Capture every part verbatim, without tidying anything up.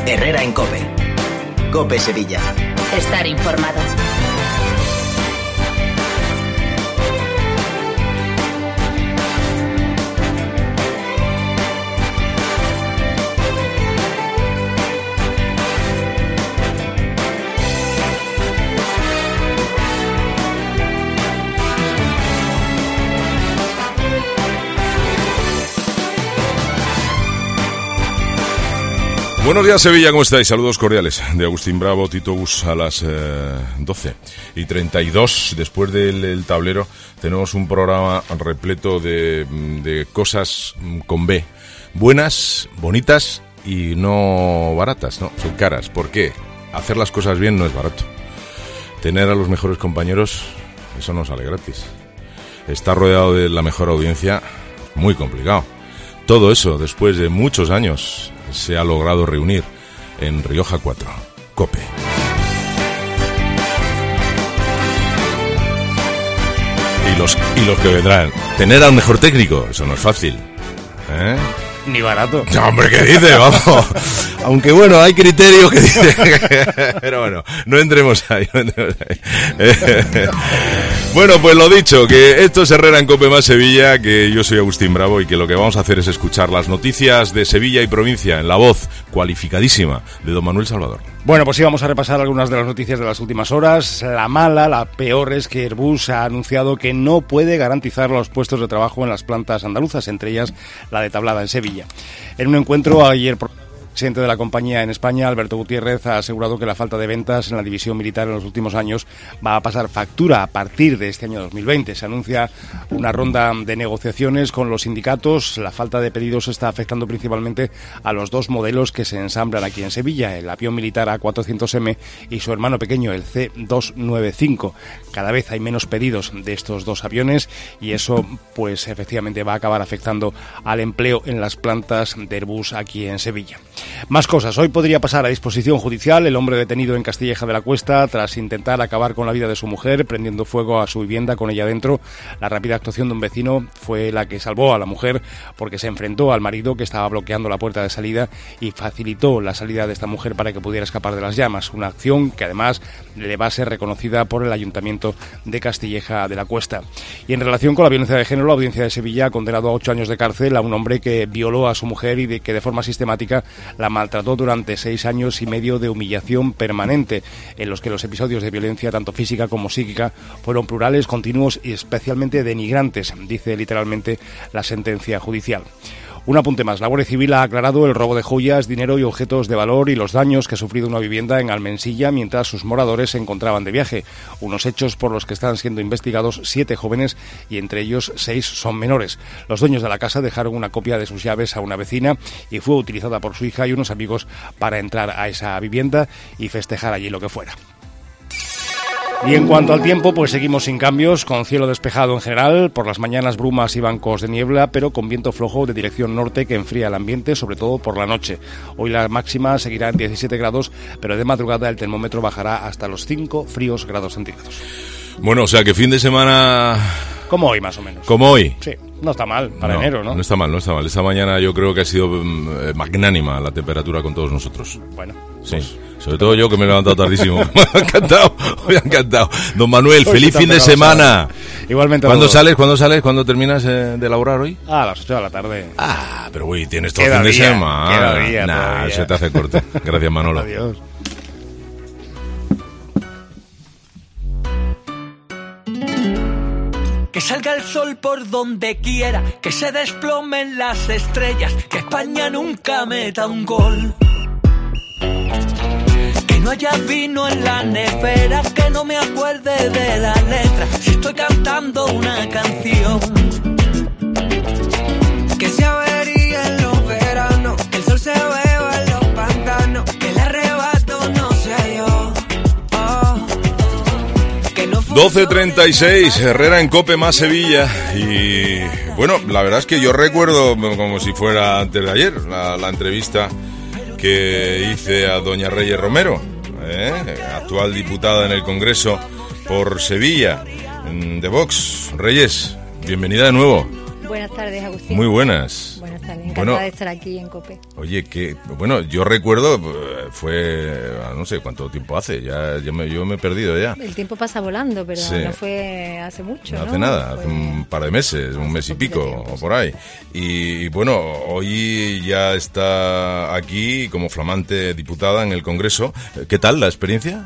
Herrera en COPE. COPE Sevilla. Estar informado. Buenos días, Sevilla, ¿cómo estáis? Saludos cordiales de Agustín Bravo, Tito Bus, a las eh, doce y treinta y dos. Después del el tablero tenemos un programa repleto de, de cosas con B. Buenas, bonitas y no baratas, ¿no? Son caras. ¿Por qué? Hacer las cosas bien no es barato. Tener a los mejores compañeros, eso no sale gratis. Estar rodeado de la mejor audiencia, muy complicado. Todo eso, después de muchos años, se ha logrado reunir en Rioja cuatro, COPE. Y los, y los que vendrán. Tener al mejor técnico, eso no es fácil, ¿eh? Ni barato. No, hombre, ¿qué dice? Vamos. Aunque bueno, hay criterio que dice. Pero bueno, no entremos ahí. No entremos ahí. Bueno, pues lo dicho, que esto es Herrera en COPE más Sevilla, que yo soy Agustín Bravo y que lo que vamos a hacer es escuchar las noticias de Sevilla y provincia en la voz cualificadísima de don Manuel Salvador. Bueno, pues sí, vamos a repasar algunas de las noticias de las últimas horas. La mala, la peor, es que Airbus ha anunciado que no puede garantizar los puestos de trabajo en las plantas andaluzas, entre ellas la de Tablada en Sevilla. En un encuentro ayer, el presidente de la compañía en España, Alberto Gutiérrez, ha asegurado que la falta de ventas en la división militar en los últimos años va a pasar factura a partir de este año dos mil veinte. Se anuncia una ronda de negociaciones con los sindicatos. La falta de pedidos está afectando principalmente a los dos modelos que se ensamblan aquí en Sevilla, el avión militar A cuatrocientos eme y su hermano pequeño, el ce doscientos noventa y cinco. Cada vez hay menos pedidos de estos dos aviones y eso, pues efectivamente, va a acabar afectando al empleo en las plantas de Airbus aquí en Sevilla. Más cosas. Hoy podría pasar a disposición judicial el hombre detenido en Castilleja de la Cuesta tras intentar acabar con la vida de su mujer prendiendo fuego a su vivienda con ella dentro. La rápida actuación de un vecino fue la que salvó a la mujer porque se enfrentó al marido que estaba bloqueando la puerta de salida y facilitó la salida de esta mujer para que pudiera escapar de las llamas. Una acción que además le va a ser reconocida por el Ayuntamiento de Castilleja de la Cuesta. Y en relación con la violencia de género, la Audiencia de Sevilla ha condenado a ocho años de cárcel a un hombre que violó a su mujer y de que de forma sistemática la maltrató durante seis años y medio de humillación permanente, en los que los episodios de violencia, tanto física como psíquica, fueron plurales, continuos y especialmente denigrantes, dice literalmente la sentencia judicial. Un apunte más. La Guardia Civil ha aclarado el robo de joyas, dinero y objetos de valor y los daños que ha sufrido una vivienda en Almensilla mientras sus moradores se encontraban de viaje. Unos hechos por los que están siendo investigados siete jóvenes y entre ellos seis son menores. Los dueños de la casa dejaron una copia de sus llaves a una vecina y fue utilizada por su hija y unos amigos para entrar a esa vivienda y festejar allí lo que fuera. Y en cuanto al tiempo, pues seguimos sin cambios, con cielo despejado en general, por las mañanas brumas y bancos de niebla, pero con viento flojo de dirección norte que enfría el ambiente, sobre todo por la noche. Hoy la máxima seguirá en diecisiete grados, pero de madrugada el termómetro bajará hasta los cinco fríos grados centígrados. Bueno, o sea que fin de semana... Como hoy, más o menos. Como hoy. Sí, no está mal para no, enero, ¿no? No está mal, no está mal. Esta mañana yo creo que ha sido eh, magnánima la temperatura con todos nosotros. Bueno, sí. Pues... Sobre todo yo que me he levantado tardísimo. Me ha encantado, me ha encantado. Don Manuel, hoy feliz fin de semana. Igualmente. ¿Cuándo sales? ¿Cuándo sales? ¿Cuándo terminas eh, de laburar hoy? Ah, a las ocho de la tarde. Ah, pero uy, tienes todo el fin de día, semana. Queda día, nah, se te hace corto. Gracias, Manolo. Adiós. Que salga el sol por donde quiera, que se desplomen las estrellas, que España nunca meta un gol. Que no haya vino en la nevera, que no me acuerde de la letra, si estoy cantando una canción. Que se avería en los veranos, que el sol se beba en los pantanos, que el arrebato no sea yo. Oh. Que no doce treinta y seis, Herrera en COPE más Sevilla. Y bueno, la verdad es que yo recuerdo como si fuera antes de ayer la, la entrevista que hice a doña Reyes Romero, ¿eh? actual diputada en el Congreso por Sevilla, de Vox. Reyes, bienvenida de nuevo. Buenas tardes, Agustín. Muy buenas. Buenas tardes, encantada bueno, de estar aquí en COPE. Oye, que bueno, yo recuerdo, fue, no sé cuánto tiempo hace, ya, ya me, yo me he perdido ya. El tiempo pasa volando, pero sí. no fue hace mucho, No ¿no? hace nada, fue... hace un par de meses, un mes y pico, tiempo, o por ahí. Y, y bueno, hoy ya está aquí como flamante diputada en el Congreso. ¿Qué tal la experiencia?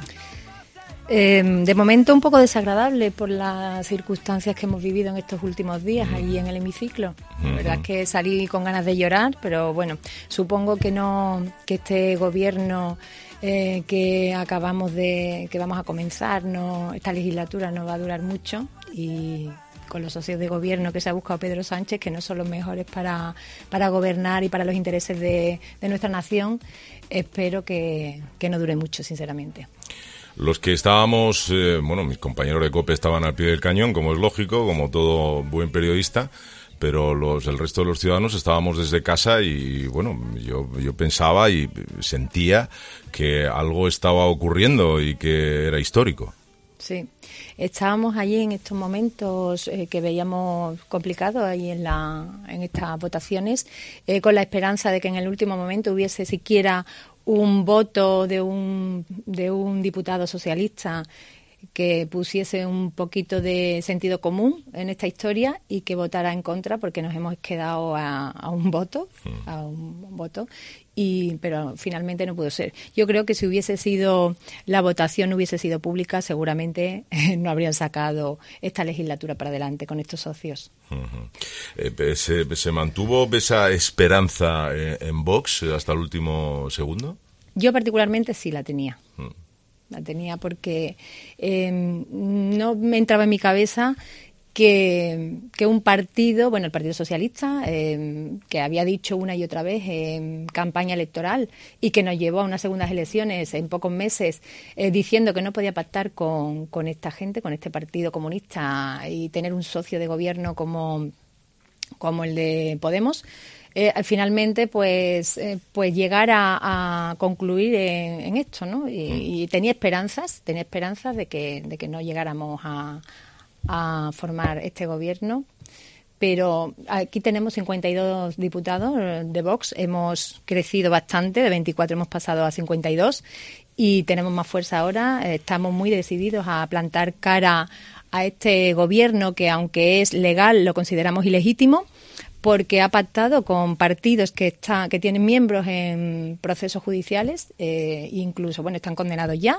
Eh, de momento un poco desagradable por las circunstancias que hemos vivido en estos últimos días mm. allí en el hemiciclo. La uh-huh. verdad es que salí con ganas de llorar, pero bueno, supongo que no, que este gobierno eh, que acabamos de, que vamos a comenzar, no, esta legislatura no va a durar mucho y con los socios de gobierno que se ha buscado Pedro Sánchez, que no son los mejores para, para gobernar y para los intereses de, de nuestra nación, espero que, que no dure mucho, sinceramente. Los que estábamos, eh, bueno, mis compañeros de COPE estaban al pie del cañón, como es lógico, como todo buen periodista, pero los el resto de los ciudadanos estábamos desde casa y, bueno, yo, yo pensaba y sentía que algo estaba ocurriendo y que era histórico. Sí, estábamos allí en estos momentos eh, que veíamos complicados ahí en, la, en estas votaciones, eh, con la esperanza de que en el último momento hubiese siquiera un voto de un, de un diputado socialista que pusiese un poquito de sentido común en esta historia y que votara en contra, porque nos hemos quedado a, a un voto, a un voto, y pero finalmente no pudo ser. Yo creo que si hubiese sido la votación hubiese sido pública, seguramente eh, no habrían sacado esta legislatura para adelante con estos socios. Uh-huh. Eh, ¿se, ¿Se mantuvo esa esperanza en, en Vox hasta el último segundo? Yo particularmente sí la tenía. Uh. La tenía porque eh, no me entraba en mi cabeza que, que un partido, bueno, el Partido Socialista, eh, que había dicho una y otra vez en campaña electoral y que nos llevó a unas segundas elecciones en pocos meses eh, diciendo que no podía pactar con, con esta gente, con este Partido Comunista y tener un socio de gobierno como, como el de Podemos, Eh, finalmente pues eh, pues llegar a, a concluir en, en esto, ¿no? Y, y tenía esperanzas, tenía esperanzas de que de que no llegáramos a, a formar este gobierno, pero aquí tenemos cincuenta y dos diputados de Vox, hemos crecido bastante, de veinticuatro hemos pasado a cincuenta y dos y tenemos más fuerza ahora, estamos muy decididos a plantar cara a este gobierno que, aunque es legal, lo consideramos ilegítimo, porque ha pactado con partidos que está, que tienen miembros en procesos judiciales, eh, incluso, bueno, están condenados ya,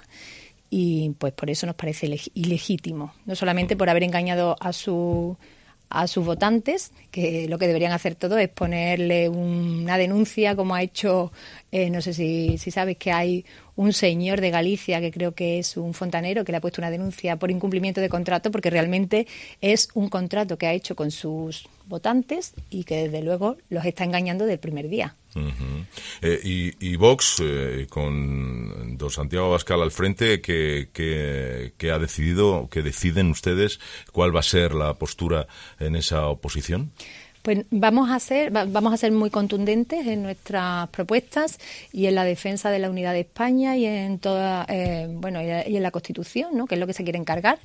y pues por eso nos parece ilegítimo, no solamente por haber engañado a su a sus votantes, que lo que deberían hacer todo es ponerle una denuncia, como ha hecho, eh, no sé si, si sabes que hay un señor de Galicia, que creo que es un fontanero, que le ha puesto una denuncia por incumplimiento de contrato, porque realmente es un contrato que ha hecho con sus votantes y que desde luego los está engañando del primer día. Uh-huh. Eh, y, y Vox, eh, con don Santiago Abascal al frente, que, que, que ha decidido, que deciden ustedes cuál va a ser la postura en esa oposición. Pues vamos a ser vamos a ser muy contundentes en nuestras propuestas y en la defensa de la unidad de España y en toda eh, bueno y en la Constitución, ¿no?, que es lo que se quiere encargar.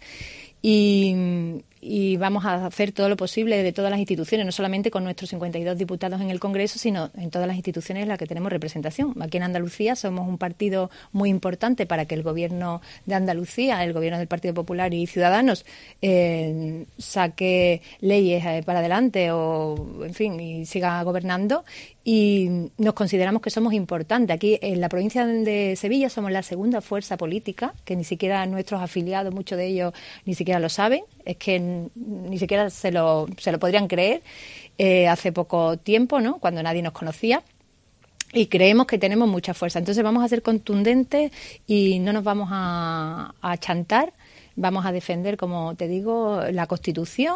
Y, y vamos a hacer todo lo posible de todas las instituciones, no solamente con nuestros cincuenta y dos diputados en el Congreso, sino en todas las instituciones en las que tenemos representación. Aquí en Andalucía somos un partido muy importante para que el Gobierno de Andalucía, el Gobierno del Partido Popular y Ciudadanos, eh, saque leyes eh, para adelante o, en fin, y siga gobernando. Y nos consideramos que somos importantes. Aquí en la provincia de Sevilla somos la segunda fuerza política, que ni siquiera nuestros afiliados, muchos de ellos, ni siquiera lo saben. Es que ni siquiera se lo, se lo podrían creer eh, hace poco tiempo, ¿no?, cuando nadie nos conocía. Y creemos que tenemos mucha fuerza. Entonces vamos a ser contundentes y no nos vamos a, a chantar. Vamos a defender, como te digo, la Constitución.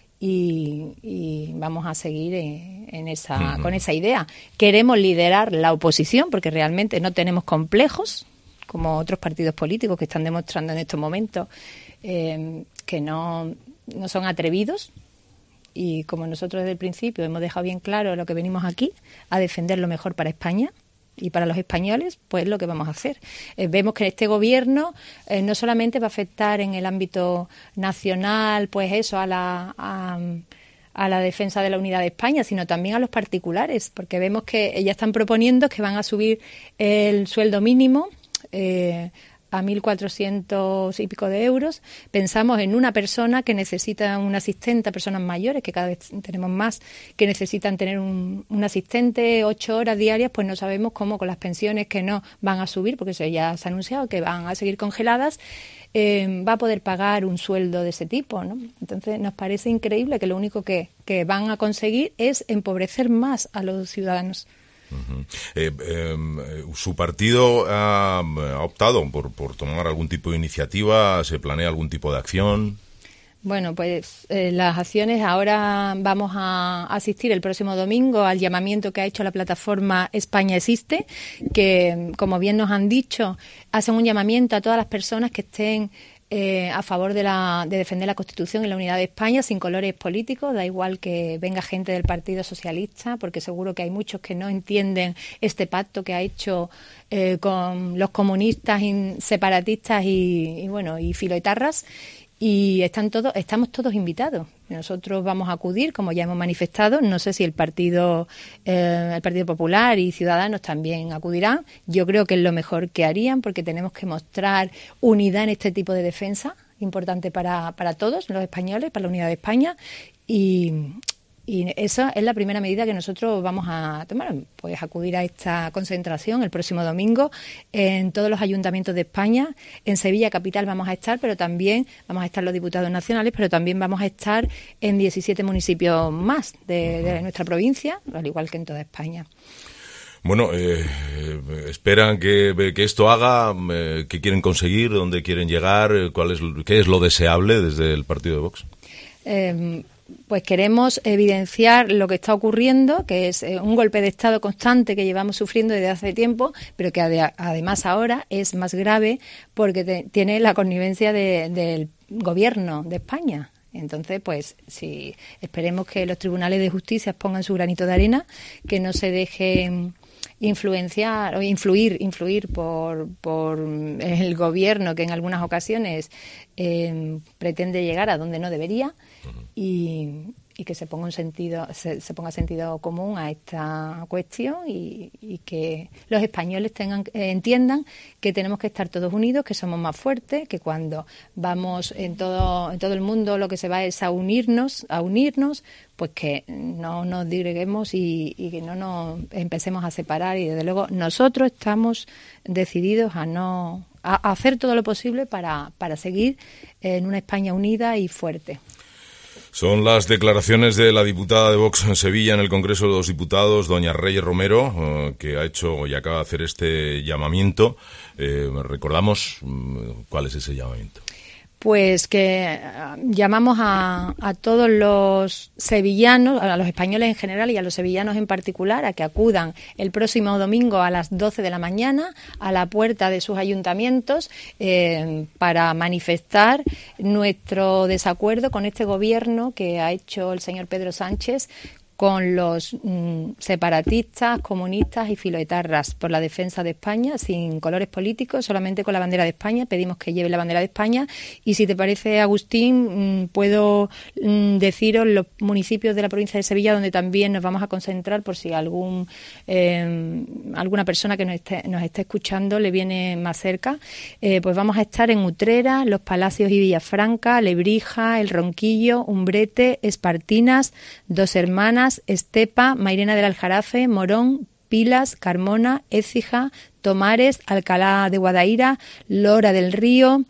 Y, y vamos a seguir en, en esa, uh-huh. con esa idea. Queremos liderar la oposición porque realmente no tenemos complejos, como otros partidos políticos que están demostrando en estos momentos eh, que no, no son atrevidos. Y como nosotros desde el principio hemos dejado bien claro lo que venimos aquí, a defender lo mejor para España y para los españoles, pues lo que vamos a hacer. Eh, vemos que este gobierno eh, no solamente va a afectar en el ámbito nacional, pues eso, a la, a, a la defensa de la unidad de España, sino también a los particulares, porque vemos que ellas están proponiendo que van a subir el sueldo mínimo eh, a mil cuatrocientos y pico de euros. Pensamos en una persona que necesita un asistente, a personas mayores, que cada vez tenemos más, que necesitan tener un, un asistente ocho horas diarias, pues no sabemos cómo con las pensiones que no van a subir, porque eso ya se ha anunciado, que van a seguir congeladas, eh, va a poder pagar un sueldo de ese tipo, ¿no? Entonces nos parece increíble que lo único que, que van a conseguir es empobrecer más a los ciudadanos. Uh-huh. Eh, eh, ¿Su partido ha, ha optado por, por tomar algún tipo de iniciativa? ¿Se planea algún tipo de acción? Bueno, pues eh, las acciones, ahora vamos a asistir el próximo domingo al llamamiento que ha hecho la plataforma España Existe, que, como bien nos han dicho, hacen un llamamiento a todas las personas que estén Eh, a favor de, la, de defender la Constitución y la unidad de España sin colores políticos. Da igual que venga gente del Partido Socialista, porque seguro que hay muchos que no entienden este pacto que ha hecho eh, con los comunistas, y separatistas y, y bueno y filoetarras. Y están todos, estamos todos invitados. Nosotros vamos a acudir, como ya hemos manifestado. No sé si el Partido eh, el Partido Popular y Ciudadanos también acudirán. Yo creo que es lo mejor que harían, porque tenemos que mostrar unidad en este tipo de defensa, importante para, para todos los españoles, para la unidad de España. Y, y esa es la primera medida que nosotros vamos a tomar, pues acudir a esta concentración el próximo domingo en todos los ayuntamientos de España. En Sevilla capital vamos a estar, pero también vamos a estar los diputados nacionales, pero también vamos a estar en diecisiete municipios más de, de nuestra provincia, al igual que en toda España. Bueno, eh, esperan que, que esto haga, eh, qué quieren conseguir, dónde quieren llegar, cuál es, qué es lo deseable desde el partido de Vox. Eh, Pues queremos evidenciar lo que está ocurriendo, que es eh, un golpe de Estado constante que llevamos sufriendo desde hace tiempo, pero que ade- además ahora es más grave porque te- tiene la connivencia de, del gobierno de España. Entonces, pues, sí, esperemos que los tribunales de justicia pongan su granito de arena, que no se dejen influenciar o influir influir por por el gobierno, que en algunas ocasiones eh, pretende llegar a donde no debería, y, y que se ponga un sentido se, se ponga sentido común a esta cuestión, y, y que los españoles tengan eh, entiendan que tenemos que estar todos unidos, que somos más fuertes, que cuando vamos en todo en todo el mundo lo que se va es a unirnos a unirnos pues que no nos digreguemos y, y que no nos empecemos a separar. Y desde luego nosotros estamos decididos a no a, a hacer todo lo posible para, para seguir en una España unida y fuerte. Son las declaraciones de la diputada de Vox en Sevilla en el Congreso de los Diputados, doña Reyes Romero, eh, que ha hecho y acaba de hacer este llamamiento. Eh, recordamos cuál es ese llamamiento. Pues que uh, llamamos a, a todos los sevillanos, a los españoles en general y a los sevillanos en particular, a que acudan el próximo domingo a las doce de la mañana a la puerta de sus ayuntamientos eh, para manifestar nuestro desacuerdo con este gobierno que ha hecho el señor Pedro Sánchez con los mm, separatistas, comunistas y filoetarras, por la defensa de España, sin colores políticos, solamente con la bandera de España. Pedimos que lleve la bandera de España. Y si te parece, Agustín, mm, puedo mm, deciros los municipios de la provincia de Sevilla donde también nos vamos a concentrar, por si algún eh, alguna persona que nos esté, nos esté escuchando le viene más cerca. Eh, pues vamos a estar en Utrera, Los Palacios y Villafranca, Lebrija, El Ronquillo, Umbrete, Espartinas, Dos Hermanas, Estepa, Mairena del Aljarafe, Morón, Pilas, Carmona, Écija, Tomares, Alcalá de Guadaira, Lora del Río.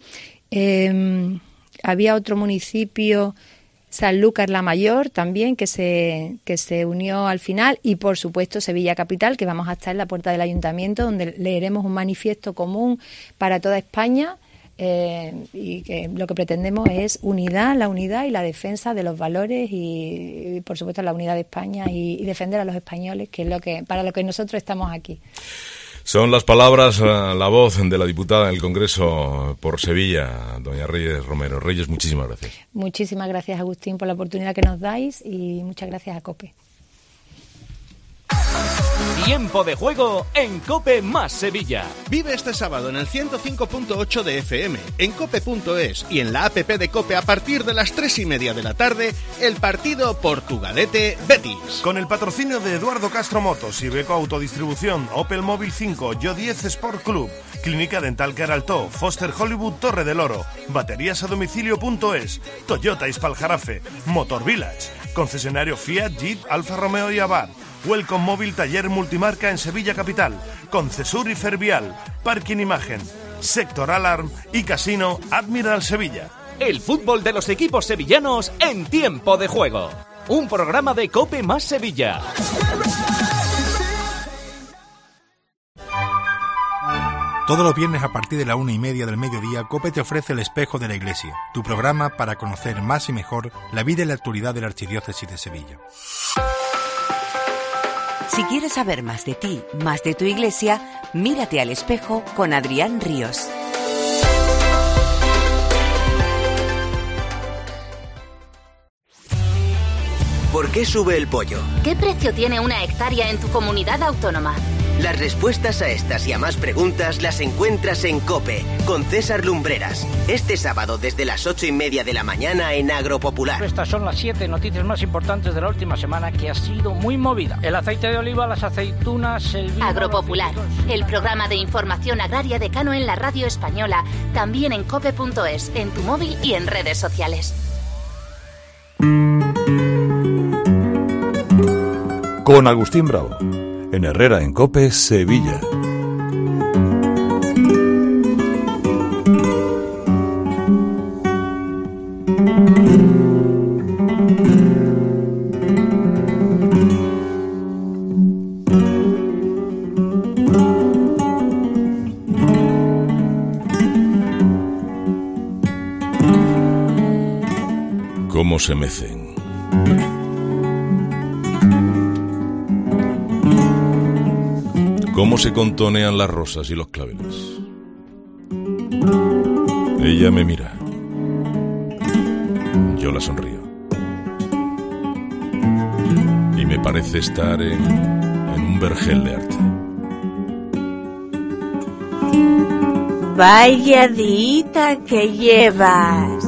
Eh, había otro municipio, Sanlúcar la Mayor, también, que se que se unió al final. Y, por supuesto, Sevilla Capital, que vamos a estar en la puerta del ayuntamiento, donde leeremos un manifiesto común para toda España. Eh, y que lo que pretendemos es unidad, la unidad y la defensa de los valores y, y por supuesto, la unidad de España y, y defender a los españoles, que es lo que para lo que nosotros estamos aquí. Son las palabras, la voz de la diputada en el Congreso por Sevilla, doña Reyes Romero. Reyes, muchísimas gracias. Muchísimas gracias, Agustín, por la oportunidad que nos dais, y muchas gracias a COPE. Tiempo de juego en COPE más Sevilla. Vive este sábado en el ciento cinco punto ocho de F M, en cope punto es y en la app de COPE a partir de las tres y media de la tarde, el partido Portugalete-Betis. Con el patrocinio de Eduardo Castro Motos, Iveco Autodistribución, Opel Móvil cinco, Yo diez Sport Club, Clínica Dental Queraltó, Foster Hollywood Torre del Oro, Baterías a Domicilio punto es, Toyota Ispaljarafe, Motor Village, concesionario Fiat, Jeep, Alfa Romeo y Abarth, Welcome Móvil Taller Multimarca en Sevilla Capital, Concesur y Fervial, Parking Imagen, Sector Alarm y Casino Admiral Sevilla. El fútbol de los equipos sevillanos en Tiempo de Juego. Un programa de COPE más Sevilla. Todos los viernes a partir de la una y media del mediodía, COPE te ofrece El Espejo de la Iglesia, tu programa para conocer más y mejor la vida y la actualidad de la Archidiócesis de Sevilla. Si quieres saber más de ti, más de tu iglesia, mírate al espejo con Adrián Ríos. ¿Por qué sube el pollo? ¿Qué precio tiene una hectárea en tu comunidad autónoma? Las respuestas a estas y a más preguntas las encuentras en COPE, con César Lumbreras. Este sábado desde las ocho y media de la mañana en Agropopular. Estas son las siete noticias más importantes de la última semana, que ha sido muy movida. El aceite de oliva, las aceitunas, el vino... Agropopular, el programa de información agraria decano en la radio española, también en cope punto es, en tu móvil y en redes sociales. Con Agustín Bravo, en Herrera en COPE, Sevilla. ¿Cómo se mecen? ¿Cómo se contonean las rosas y los claveles? Ella me mira. Yo la sonrío. Y me parece estar en, en un vergel de arte. Vaya dita que llevas.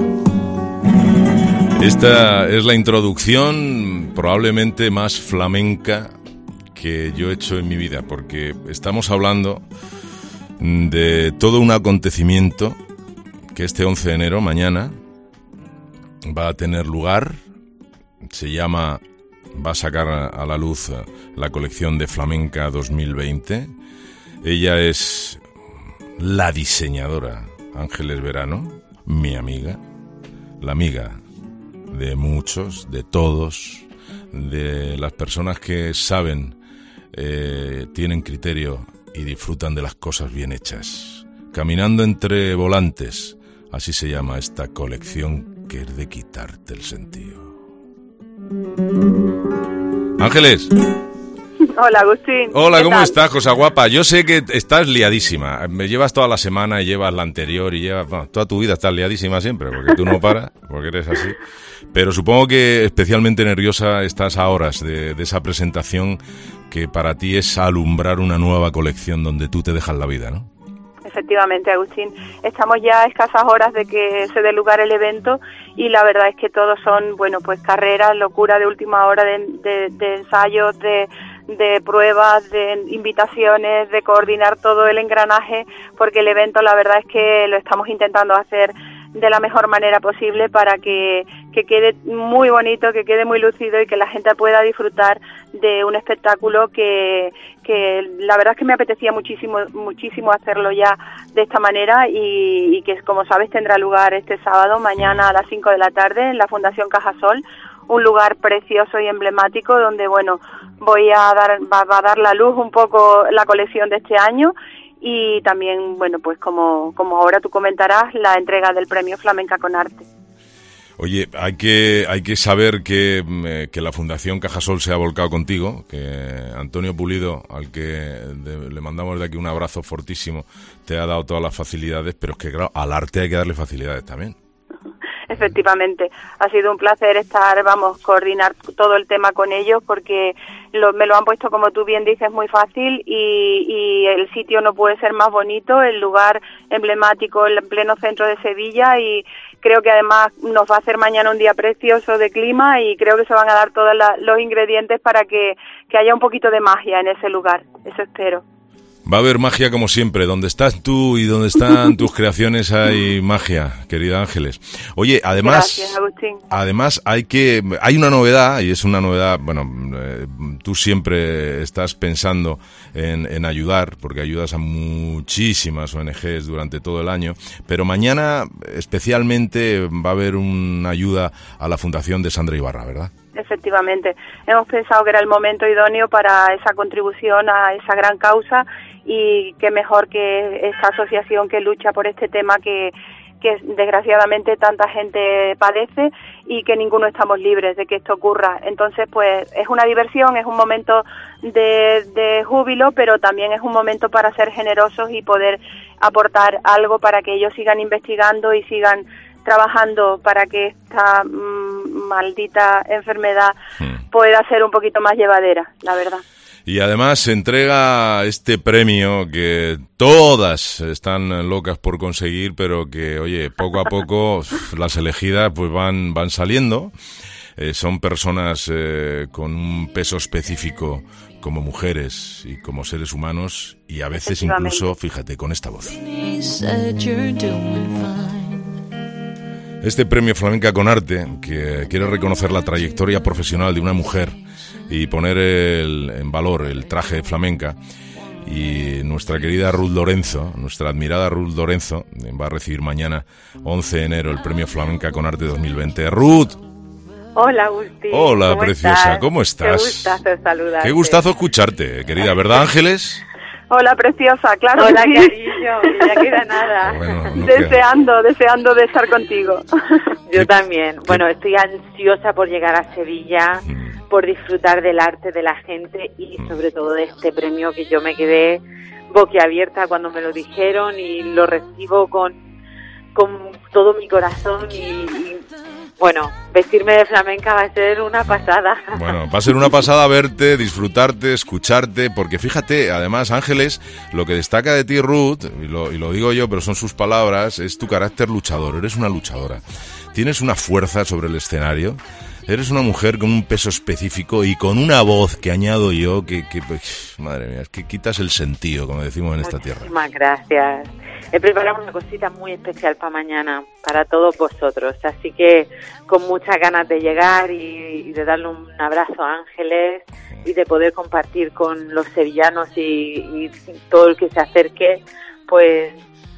Esta es la introducción probablemente más flamenca que yo he hecho en mi vida, porque estamos hablando de todo un acontecimiento que este once de enero, mañana, va a tener lugar. Se llama, va a sacar a la luz la colección de Flamenca dos mil veinte. Ella es la diseñadora Ángeles Verano, mi amiga, la amiga de muchos, de todos, de las personas que saben, eh, tienen criterio y disfrutan de las cosas bien hechas. Caminando entre volantes, así se llama esta colección que es de quitarte el sentido. Ángeles. Hola, Agustín. Hola, ¿cómo tal? estás, cosa guapa? Yo sé que estás liadísima. Me llevas toda la semana y llevas la anterior y llevas... Bueno, toda tu vida estás liadísima siempre, porque tú no paras, porque eres así. Pero supongo que especialmente nerviosa estás a horas de, de esa presentación que para ti es alumbrar una nueva colección donde tú te dejas la vida, ¿no? Efectivamente, Agustín. Estamos ya a escasas horas de que se dé lugar el evento y la verdad es que todos son, bueno, pues carreras, locura de última hora de, de, de ensayos, de... de pruebas, de invitaciones, de coordinar todo el engranaje, porque el evento la verdad es que lo estamos intentando hacer de la mejor manera posible para que, que quede muy bonito, que quede muy lúcido y que la gente pueda disfrutar de un espectáculo que, que la verdad es que me apetecía muchísimo muchísimo hacerlo ya de esta manera y, y que, como sabes, tendrá lugar este sábado, mañana a las cinco de la tarde en la Fundación Cajasol, un lugar precioso y emblemático donde, bueno, voy a dar, va, va a dar la luz un poco la colección de este año y también, bueno, pues como, como ahora tú comentarás, la entrega del premio Flamenca con Arte. Oye, hay que hay que saber que, que la Fundación Cajasol se ha volcado contigo, que Antonio Pulido, al que de, le mandamos de aquí un abrazo fortísimo, te ha dado todas las facilidades, pero es que, claro, al arte hay que darle facilidades también. efectivamente. Ha sido un placer estar, vamos, coordinar todo el tema con ellos porque lo, me lo han puesto, como tú bien dices, muy fácil y, y el sitio no puede ser más bonito, el lugar emblemático en pleno centro de Sevilla y creo que además nos va a hacer mañana un día precioso de clima y creo que se van a dar todos la, los ingredientes para que, que haya un poquito de magia en ese lugar, eso espero. Va a haber magia como siempre, donde estás tú y donde están tus creaciones hay magia, querida Ángeles. Oye, además, Gracias, Agustín. además hay que, hay una novedad y es una novedad, bueno, eh, tú siempre estás pensando en, en ayudar, porque ayudas a muchísimas O N Ges durante todo el año, pero mañana especialmente va a haber una ayuda a la Fundación de Sandra Ibarra, ¿verdad? Efectivamente, hemos pensado que era el momento idóneo para esa contribución a esa gran causa y qué mejor que esta asociación que lucha por este tema que, que desgraciadamente tanta gente padece y que ninguno estamos libres de que esto ocurra. Entonces, pues es una diversión, es un momento de, de júbilo, pero también es un momento para ser generosos y poder aportar algo para que ellos sigan investigando y sigan trabajando para que esta mmm, maldita enfermedad hmm. pueda ser un poquito más llevadera, la verdad. Y además se entrega este premio que todas están locas por conseguir, pero que, oye, poco a poco las elegidas pues van, van saliendo. Eh, son personas eh, con un peso específico como mujeres y como seres humanos y a veces incluso, fíjate, con esta voz. Este premio Flamenca con Arte, que quiere reconocer la trayectoria profesional de una mujer y poner el, en valor el traje flamenca, y nuestra querida Ruth Lorenzo, nuestra admirada Ruth Lorenzo, va a recibir mañana, once de enero, el premio Flamenca con Arte dos mil veinte. Ruth. Hola, Agustín. Hola, ¿Cómo preciosa, estás? ¿cómo estás? Qué gustazo saludarte. Qué gustazo escucharte, querida, ¿verdad, Ángeles? Hola, preciosa, claro. Hola, que sí. cariño, que ya queda nada. Bueno, no deseando, queda. deseando de estar contigo. Yo también. Bueno, estoy ansiosa por llegar a Sevilla, mm. por disfrutar del arte de la gente y sobre todo de este premio que yo me quedé boquiabierta cuando me lo dijeron y lo recibo con, con todo mi corazón y, y bueno, vestirme de flamenca va a ser una pasada. Bueno, va a ser una pasada verte, disfrutarte, escucharte, porque fíjate, además, Ángeles, lo que destaca de ti, Ruth, y lo, y lo digo yo, pero son sus palabras, es tu carácter luchador, eres una luchadora. Tienes una fuerza sobre el escenario, eres una mujer con un peso específico y con una voz que añado yo, que, que pues, madre mía, es que quitas el sentido, como decimos en esta tierra. Muchísimas gracias. He preparado una cosita muy especial para mañana, para todos vosotros, así que con muchas ganas de llegar y, y de darle un abrazo a Ángeles y de poder compartir con los sevillanos y, y todo el que se acerque, pues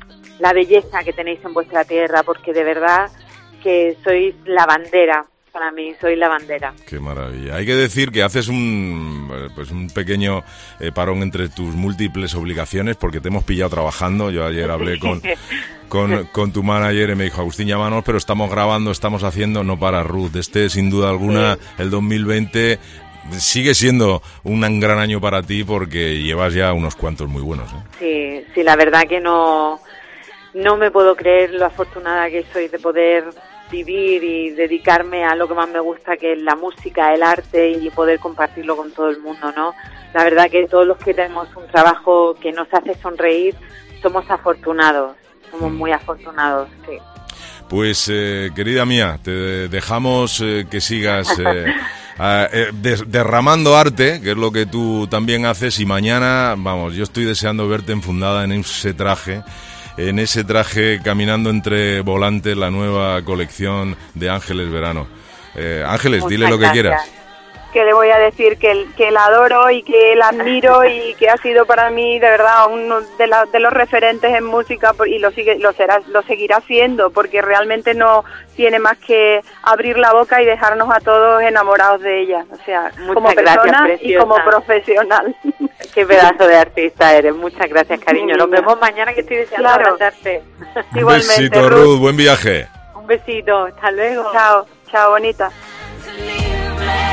la belleza que tenéis en vuestra tierra, porque de verdad que sois la bandera. Para mí, soy la bandera. Qué maravilla. Hay que decir que haces un pues un pequeño eh, parón entre tus múltiples obligaciones, porque te hemos pillado trabajando. Yo ayer hablé con, con, con tu manager y me dijo, Agustín, llámanos, pero estamos grabando, estamos haciendo, no para Ruth. Este, sin duda alguna, sí. El dos mil veinte sigue siendo un gran año para ti porque llevas ya unos cuantos muy buenos, ¿eh? Sí, sí, la verdad que no, no me puedo creer lo afortunada que soy de poder vivir y dedicarme a lo que más me gusta, que es la música, el arte, y poder compartirlo con todo el mundo, ¿no? La verdad que todos los que tenemos un trabajo que nos hace sonreír somos afortunados, somos muy afortunados, sí. Pues, eh, querida mía, te dejamos eh, que sigas eh, a, eh, des, derramando arte, que es lo que tú también haces, y mañana, vamos, yo estoy deseando verte enfundada en ese traje, en ese traje caminando entre volantes, la nueva colección de Ángeles Verano. Eh, Ángeles, Muchas dile lo que gracias. quieras. Que le voy a decir que, que la adoro y que la admiro y que ha sido para mí de verdad uno de, la, de los referentes en música y lo sigue lo será lo seguirá siendo, porque realmente no tiene más que abrir la boca y dejarnos a todos enamorados de ella, o sea, Muchas como persona gracias, y como profesional. Qué pedazo de artista eres. Muchas gracias, cariño. Nos vemos mañana, que estoy deseando claro. abrazarte. Un besito, Ruth. Ruth, buen viaje. Un besito, hasta luego. Chao, chao, bonita.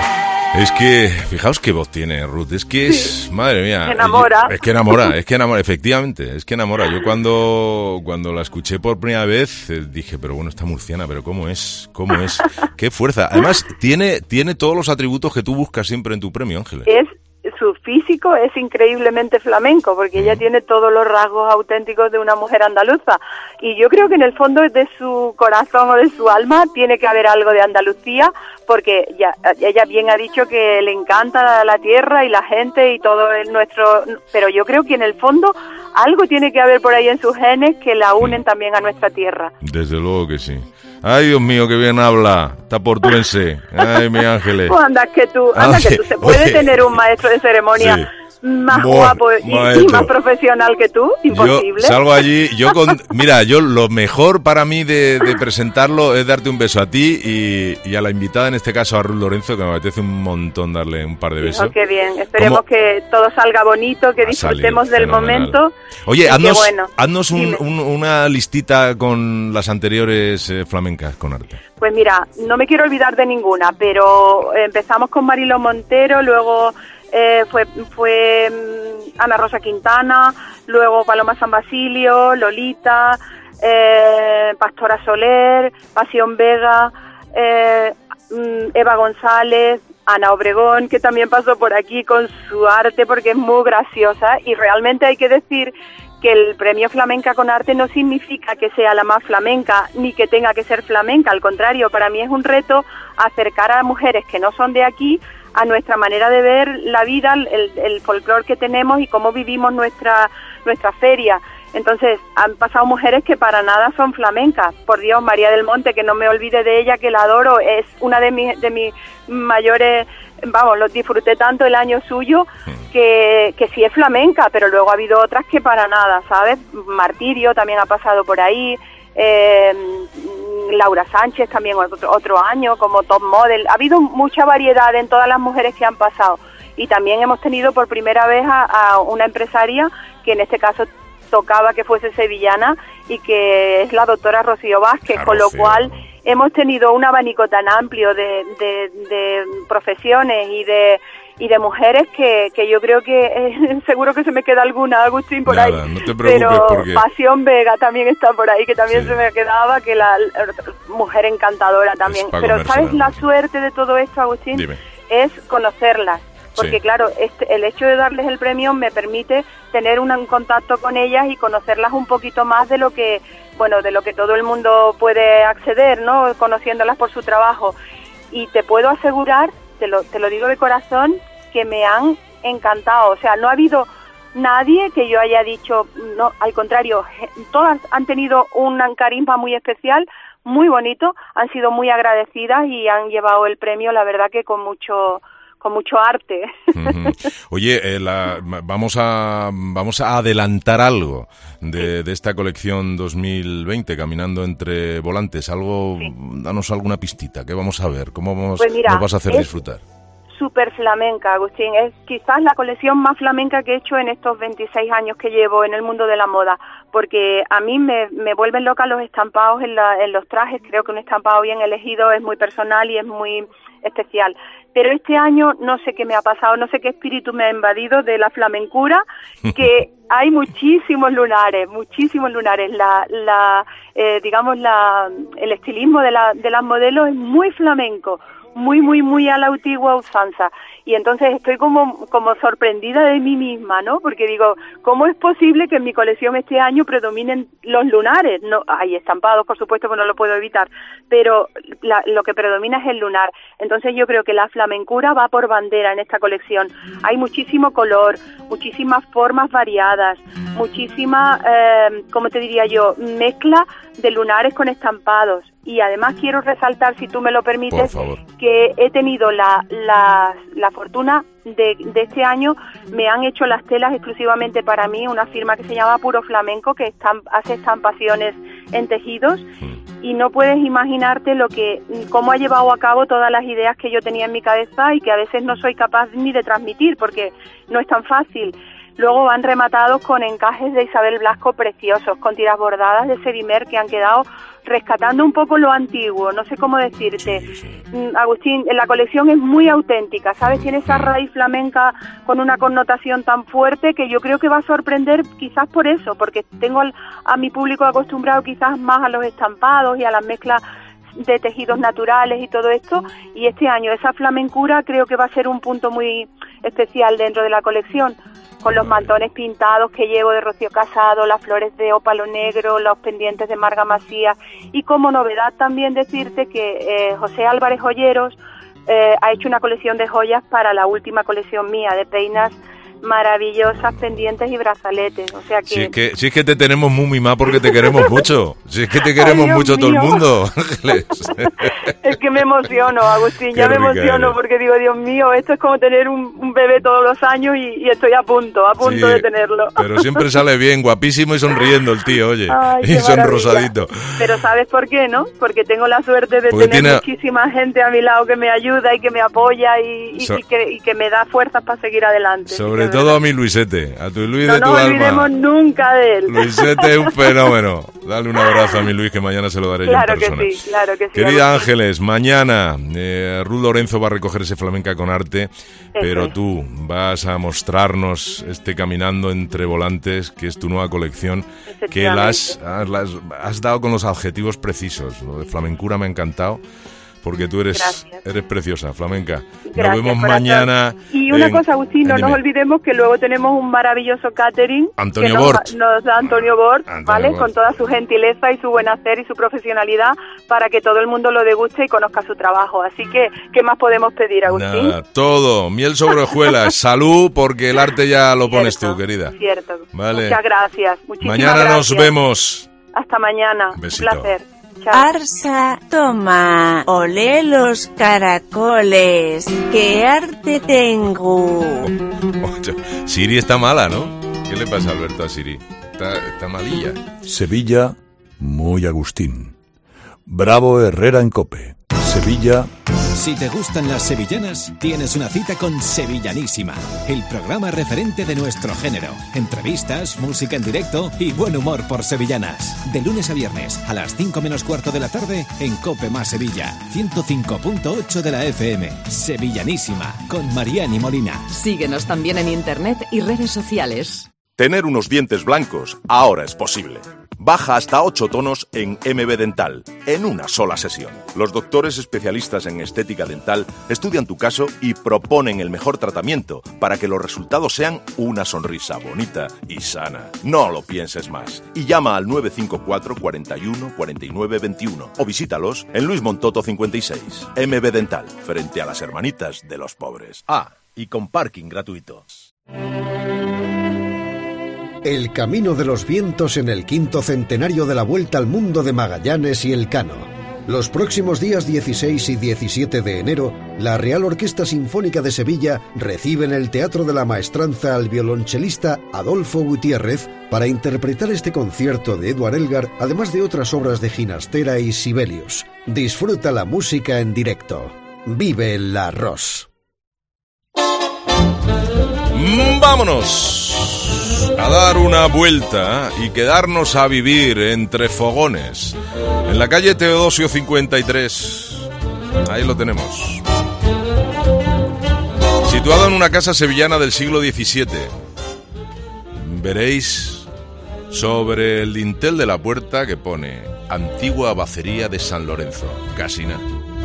Es que, fijaos qué voz tiene Ruth, es que es, sí. madre mía. Enamora. Es que enamora, es que enamora, efectivamente, es que enamora. Yo cuando, cuando la escuché por primera vez dije, pero bueno, esta murciana, pero ¿cómo es? ¿Cómo es? ¡Qué fuerza! Además, tiene, tiene todos los atributos que tú buscas siempre en tu premio, Ángeles. Es... Su físico es increíblemente flamenco, porque ella tiene todos los rasgos auténticos de una mujer andaluza. Y yo creo que en el fondo de su corazón o de su alma tiene que haber algo de Andalucía, porque ya, ella bien ha dicho que le encanta la tierra y la gente y todo el nuestro... Pero yo creo que en el fondo algo tiene que haber por ahí en sus genes que la unen también a nuestra tierra. Desde luego que sí. Ay, Dios mío, qué bien habla, está portuense. Ay, mi Ángeles. Pues anda que tú, anda Ay, que tú, se puede oye. tener un maestro de ceremonia sí. más Bo, guapo y, y más profesional que tú, imposible. Yo salgo allí, yo con, mira, yo lo mejor para mí de, de presentarlo es darte un beso a ti y, y a la invitada, en este caso a Ruth Lorenzo, que me apetece un montón darle un par de besos. Oh, qué bien, esperemos ¿Cómo? que todo salga bonito, que disfrutemos del fenomenal. momento. Oye, haznos, bueno, haznos un, un, una listita con las anteriores eh, flamencas con arte. Pues mira, no me quiero olvidar de ninguna, pero empezamos con Mariló Montero, luego... Eh, fue fue um, Ana Rosa Quintana, luego Paloma San Basilio, Lolita, eh, Pastora Soler, Pasión Vega, eh, um, Eva González, Ana Obregón, que también pasó por aquí con su arte porque es muy graciosa, y realmente hay que decir que el premio Flamenca con Arte no significa que sea la más flamenca ni que tenga que ser flamenca, al contrario, para mí es un reto acercar a mujeres que no son de aquí a nuestra manera de ver la vida, el, el folclore que tenemos y cómo vivimos nuestra nuestra feria. Entonces, han pasado mujeres que para nada son flamencas. Por Dios, María del Monte, que no me olvide de ella, que la adoro, es una de mis, de mis mayores, vamos, lo disfruté tanto el año suyo, que, que sí es flamenca, pero luego ha habido otras que para nada, ¿sabes? Martirio también ha pasado por ahí, eh, Laura Sánchez también otro, otro año como top model. Ha habido mucha variedad en todas las mujeres que han pasado, y también hemos tenido por primera vez a, a una empresaria que en este caso tocaba que fuese sevillana y que es la doctora Rocío Vázquez, claro, con lo Rocío. cual hemos tenido un abanico tan amplio de, de, de profesiones y de y de mujeres que, que yo creo que eh, seguro que se me queda alguna, Agustín, por Nada, ahí. No te preocupes, pero porque... Pasión Vega también está por ahí, que también sí. se me quedaba, que la, la mujer encantadora también. Pero ¿sabes la suerte de todo esto, Agustín? Dime. Es conocerlas. Porque sí. claro, este, el hecho de darles el premio me permite tener un, un contacto con ellas y conocerlas un poquito más de lo que, bueno, de lo que todo el mundo puede acceder, ¿no? Conociéndolas por su trabajo. Y te puedo asegurar, te lo, te lo digo de corazón, que me han encantado. O sea, no ha habido nadie que yo haya dicho, no, al contrario, todas han tenido un carisma muy especial, muy bonito, han sido muy agradecidas y han llevado el premio, la verdad que con mucho... con mucho arte. Uh-huh. Oye, eh, la, vamos a vamos a adelantar algo de, de esta colección dos mil veinte, Caminando entre volantes. Algo, sí. Danos alguna pistita. ¿Qué vamos a ver? ¿Cómo vamos, pues mira, nos vas a hacer disfrutar? Súper flamenca, Agustín. Es quizás la colección más flamenca que he hecho en estos veintiséis años que llevo en el mundo de la moda, porque a mí me, me vuelven loca los estampados en, la, en los trajes. Creo que un estampado bien elegido es muy personal y es muy especial. Pero este año no sé qué me ha pasado, no sé qué espíritu me ha invadido de la flamencura, que hay muchísimos lunares, muchísimos lunares. La, la, eh, digamos, la, el estilismo de, la, de las modelos es muy flamenco, muy, muy, muy a la antigua usanza. Y entonces estoy como, como sorprendida de mí misma, ¿no? Porque digo, ¿cómo es posible que en mi colección este año predominen los lunares? No, hay estampados, por supuesto, que no lo puedo evitar, pero la, lo que predomina es el lunar. Entonces yo creo que la flamencura va por bandera en esta colección. Hay muchísimo color, muchísimas formas variadas, muchísima, eh, ¿cómo te diría yo?, mezcla de lunares con estampados. Y además quiero resaltar, si tú me lo permites, que he tenido la, la, la fortuna de, de este año, me han hecho las telas exclusivamente para mí, una firma que se llama Puro Flamenco, que estamp, hace estampaciones en tejidos, y no puedes imaginarte lo que, cómo ha llevado a cabo todas las ideas que yo tenía en mi cabeza y que a veces no soy capaz ni de transmitir, porque no es tan fácil. Luego van rematados con encajes de Isabel Blasco preciosos, con tiras bordadas de Serimer que han quedado rescatando un poco lo antiguo, no sé cómo decirte. Agustín, la colección es muy auténtica, ¿sabes? Tiene esa raíz flamenca con una connotación tan fuerte que yo creo que va a sorprender quizás por eso, porque tengo a mi público acostumbrado quizás más a los estampados y a las mezclas de tejidos naturales y todo esto, y este año esa flamencura creo que va a ser un punto muy especial dentro de la colección, con los mantones pintados que llevo de Rocío Casado, las flores de ópalo negro, los pendientes de Marga Macías, y como novedad también decirte que eh, José Álvarez Joyeros eh, ha hecho una colección de joyas para la última colección mía de peinas maravillosas, pendientes y brazaletes, o sea que... Si es que, si es que te tenemos muy mimado porque te queremos mucho, si es que te queremos Ay, mucho todo el mundo, Ángeles. Es que me emociono, Agustín, Qué ya me rica emociono eres. porque digo, Dios mío, esto es como tener un, un bebé todos los años y, y estoy a punto, a punto Sí, de tenerlo. Pero siempre sale bien, guapísimo y sonriendo el tío, oye, Ay, y qué sonrosadito. Pero ¿sabes por qué, no? Porque tengo la suerte de Porque tener tiene- muchísima gente a mi lado que me ayuda y que me apoya y, y- So- y que, y que me da fuerzas para seguir adelante. Sobre Así que, todo a mi Luisete, a tu Luis no de tu nos alma. olvidemos nunca de él. Luisete es un fenómeno. Dale un abrazo a mi Luis que mañana se lo daré Claro yo que en persona. sí, claro que sí. Querida Agustín. Ángeles, mañana eh, Ruth Lorenzo va a recoger ese Flamenca con arte, pero es. tú vas a mostrarnos este Caminando entre Volantes, que es tu nueva colección, que la has, has- la has- has dado con los adjetivos precisos. Lo de flamencura me ha encantado, porque tú eres, Gracias. eres preciosa, flamenca. Nos Gracias, vemos corazón. mañana. Y una en- cosa, Agustín, no dime. nos olvidemos que luego tenemos un maravilloso catering. Antonio que nos, Bort. nos da Antonio Bort, Antonio ¿vale? Bort. Con toda su gentileza y su buen hacer y su profesionalidad para que todo el mundo lo deguste y conozca su trabajo. Así que, ¿qué más podemos pedir, Agustín? Nada, todo, miel sobre hojuelas, salud, porque el arte ya lo pones tú, querida. Cierto. Vale. Muchas gracias. Muchísimas Mañana nos gracias. vemos. Hasta mañana. Besito. Un placer. Chao. Arsa, toma, olé los caracoles, qué arte tengo. Ocho. Siri está mala, ¿no? ¿Qué le pasa, Alberto, a Siri? Está, está malilla. Sevilla, muy Agustín. Bravo Herrera en COPE. Sevilla. Si te gustan las sevillanas, tienes una cita con Sevillanísima, el programa referente de nuestro género. Entrevistas, música en directo y buen humor por sevillanas. De lunes a viernes a las cinco menos cuarto de la tarde en COPE más Sevilla, ciento cinco punto ocho de la F M. Sevillanísima con Mariani Molina. Síguenos también en internet y redes sociales. Tener unos dientes blancos ahora es posible. Baja hasta ocho tonos en M B Dental, en una sola sesión. Los doctores especialistas en estética dental estudian tu caso y proponen el mejor tratamiento para que los resultados sean una sonrisa bonita y sana. No lo pienses más y llama al nueve cinco cuatro, cuarenta y uno, cuarenta y nueve veintiuno o visítalos en Luis Montoto cincuenta y seis. M B Dental, frente a las hermanitas de los pobres. Ah, y con parking gratuito. El Camino de los Vientos en el quinto centenario de la Vuelta al Mundo de Magallanes y Elcano. Los próximos días dieciséis y diecisiete de enero, la Real Orquesta Sinfónica de Sevilla recibe en el Teatro de la Maestranza al violonchelista Adolfo Gutiérrez para interpretar este concierto de Edward Elgar, además de otras obras de Ginastera y Sibelius. Disfruta la música en directo. Vive el arroz. Mm, Vámonos a dar una vuelta y quedarnos a vivir entre fogones en la calle Teodosio cincuenta y tres. Ahí lo tenemos. Situado en una casa sevillana del siglo diecisiete. Veréis sobre el dintel de la puerta que pone Antigua Bacería de San Lorenzo, casi nada.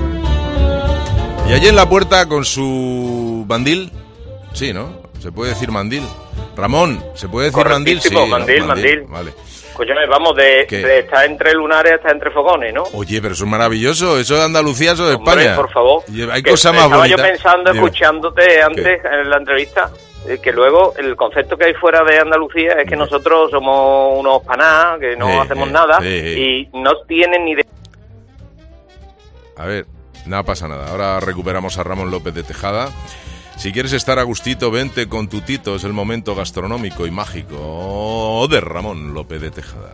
Y allí en la puerta con su mandil, sí, ¿no? Se puede decir mandil. Ramón, ¿se puede decir mandil? Sí, Correctísimo, mandil, ¿no? mandil. Vale. Escúchame, vamos, de, ¿Qué? de estar entre lunares hasta entre fogones, ¿no? Oye, pero eso es maravilloso. Eso de Andalucía, eso de Hombre, España. por favor. Y hay Que cosas más estaba bonitas. yo pensando, Dime. escuchándote antes en la entrevista, eh, que luego el concepto que hay fuera de Andalucía es que nosotros somos unos paná, que no Eh, hacemos eh, nada, eh. y no tienen ni de... A ver, nada pasa nada. Ahora recuperamos a Ramón López de Tejada. Si quieres estar a gustito, vente con tu Tito. Es el momento gastronómico y mágico de Ramón López de Tejada.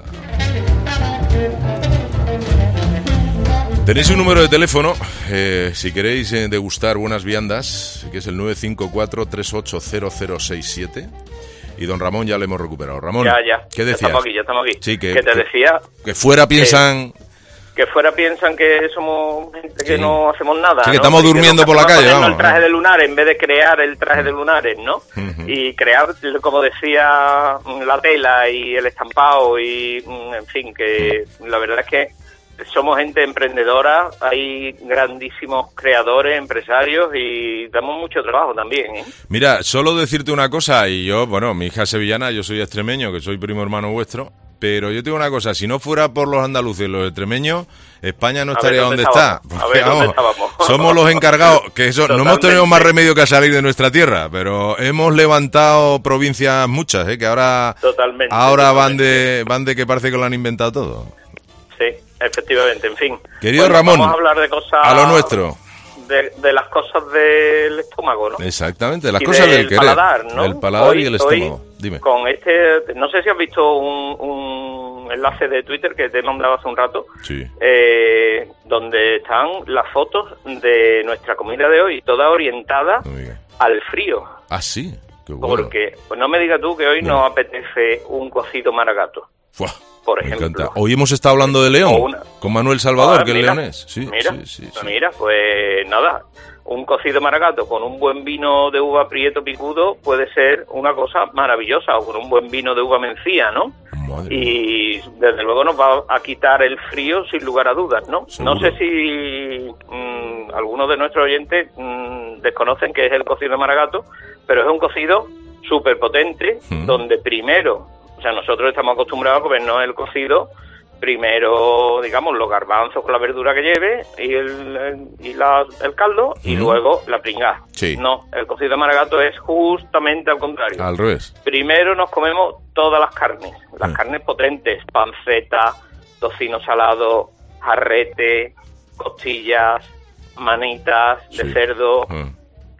Tenéis un número de teléfono, eh, si queréis eh, degustar buenas viandas, que es el nueve cinco cuatro, tres ocho cero cero seis siete. y don Ramón ya le hemos recuperado. Ramón, ya, ya. ¿qué decías? Ya estamos aquí, ya estamos aquí. Sí, que, que te que, decía... Que fuera piensan... Que, que fuera piensan que somos gente que sí. no hacemos nada, sí, que ¿no? estamos Y durmiendo que por la calle, vamos. el traje de lunares en vez de crear el traje de lunares, ¿no? Uh-huh. Y crear, como decía, la tela y el estampado y, en fin, que la verdad es que somos gente emprendedora, hay grandísimos creadores, empresarios y damos mucho trabajo también, ¿eh? Mira, solo decirte una cosa, y yo, bueno, mi hija es sevillana, yo soy extremeño, que soy primo hermano vuestro, pero yo te digo una cosa, si no fuera por los andaluces y los extremeños, España no estaría donde está. Porque, a ver, ¿dónde vamos, estábamos? somos los encargados, que eso, no hemos tenido más remedio que salir de nuestra tierra, pero hemos levantado provincias muchas, ¿eh? Que ahora, totalmente, ahora totalmente. van de van de que parece que lo han inventado todo. Sí, efectivamente, en fin. Querido bueno, Ramón, vamos a hablar de cosas... a lo nuestro. De, de las cosas del estómago, ¿no? Exactamente, las y cosas del, del querer. paladar, ¿no? El paladar hoy, y el estómago. Dime. Con este, no sé si has visto un, un enlace de Twitter que te he mandado hace un rato, sí. eh, donde están las fotos de nuestra comida de hoy, toda orientada al frío. Ah, sí, qué bueno. Porque, pues no me digas tú que hoy no. nos apetece un cocido maragato. Fuah. Por Me ejemplo. encanta. Hoy hemos estado hablando de León, una... con Manuel Salvador, ah, que mira, es leonés. Sí, mira, sí, sí, sí. mira, pues nada, un cocido maragato con un buen vino de uva prieto picudo puede ser una cosa maravillosa, o con un buen vino de uva mencía, ¿no? Madre y desde luego nos va a quitar el frío sin lugar a dudas, ¿no? Seguro. No sé si mmm, algunos de nuestros oyentes mmm, desconocen qué es el cocido maragato, pero es un cocido súper potente, ¿Mm? Donde primero... O sea, nosotros estamos acostumbrados a comernos el cocido, primero, digamos, los garbanzos con la verdura que lleve y el, el, y la, el caldo, y mm. luego la pringá. Sí. No, el cocido de maragato es justamente al contrario. Al revés. Primero nos comemos todas las carnes, las mm. carnes potentes, panceta, tocino salado, jarrete, costillas, manitas de sí. cerdo, mm.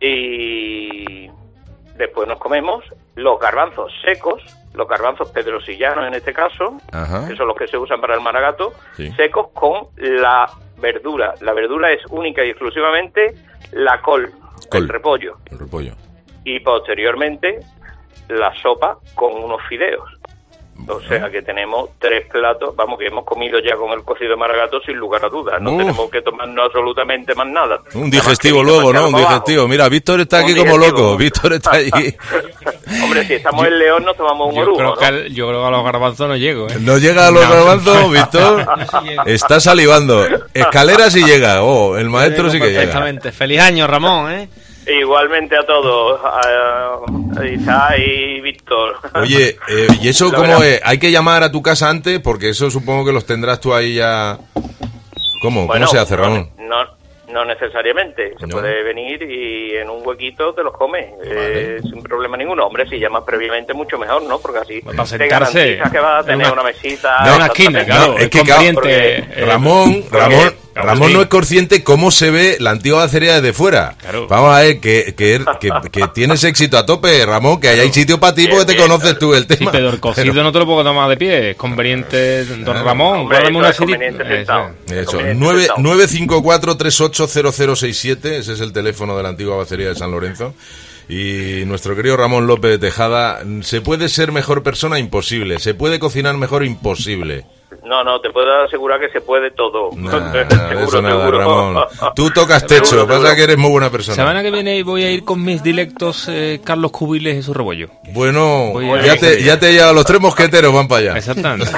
y después nos comemos los garbanzos secos, los garbanzos pedrosillanos en este caso, Ajá. que son los que se usan para el maragato, sí. secos con la verdura. La verdura es única y exclusivamente la col, col. el repollo. El repollo. Y posteriormente la sopa con unos fideos. O sea que tenemos tres platos, vamos, que hemos comido ya con el cocido de maragato sin lugar a dudas. No Uf. tenemos que tomarnos absolutamente más nada. Un digestivo luego, ¿no? Un digestivo. Mira, Víctor está aquí como loco. Víctor está ahí. Hombre, si estamos yo, en León nos tomamos un yo orujo, creo ¿no? que al, yo creo que a los garbanzos no llego, ¿eh? ¿No llega a los no. garbanzos, Víctor? Está salivando. Escaleras y llega. Oh, el maestro sí que llega. Perfectamente. Feliz año, Ramón, ¿eh? Igualmente a todos, a Isa y Víctor. Oye, eh, ¿y eso cómo es? ¿Hay que llamar a tu casa antes? Porque eso supongo que los tendrás tú ahí ya... ¿Cómo? Bueno, ¿Cómo se hace, Ramón? No, no, no necesariamente. Se no. puede venir y en un huequito te los comes, vale. eh, sin problema ninguno. Hombre, si llamas previamente mucho mejor, ¿no? Porque así para te garantizas que vas a tener una, una mesita... No, una esquina, claro. Es que, claro, porque, eh, Ramón, Ramón... Ramón no es consciente cómo se ve la antigua acería desde fuera. Claro. Vamos a ver, que, que, que, que tienes éxito a tope, Ramón, que claro. hay sitio para ti porque te conoces tú el tema. Sí, pero el cocido pero... no te lo puedo tomar de pie. Es conveniente, don Ramón. Guárdame una cirita. Eso, nueve cinco cuatro tres ocho cero cero seis siete, ese es el teléfono de la antigua acería de San Lorenzo. Y nuestro querido Ramón López de Tejada, ¿se puede ser mejor persona? Imposible. ¿Se puede cocinar mejor? Imposible. No, no, te puedo asegurar que se puede todo. Nah, seguro, eso nada, seguro. Ramón. Tú tocas techo, seguro, pasa seguro. que eres muy buena persona. Semana que viene voy a ir con mis dilectos eh, Carlos Cubiles y su rebollo. Bueno, ya te, ya te he llevado, los tres mosqueteros van para allá. Exactamente.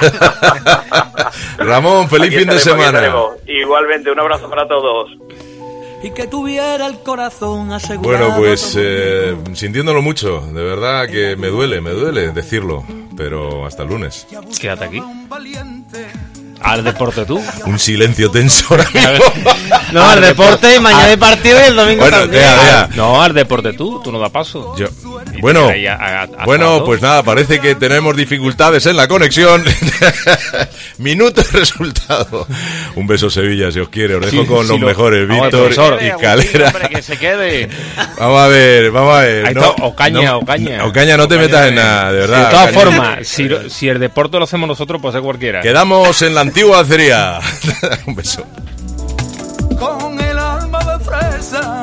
Ramón, feliz aquí fin estaremos, de semana. Igualmente, un abrazo para todos. Y que tuviera el corazón asegurado. Bueno, pues eh, sintiéndolo mucho, de verdad que me duele, me duele decirlo, pero hasta el lunes. Quédate aquí. Al deporte tú. Un silencio tenso ahora mismo. No, al deporte y mañana hay partido y el domingo bueno, también. Vea, vea. No, al deporte tú, tú no das paso. Yo, bueno, a, a, a bueno, pues nada, parece que tenemos dificultades en la conexión. Minuto y resultado. Un beso, Sevilla, si os quiere. Os dejo sí, con sí, los lo... mejores, no, Víctor y Calera. Hombre, que se quede. Vamos a ver, vamos a ver. No, Ocaña, no, Ocaña. Ocaña, no te Ocaña, metas en nada, de verdad. De todas Ocaña. formas, si, si el deporte lo hacemos nosotros, puede ser cualquiera. Quedamos en la antigua acería. Un beso. Con el alma de fresa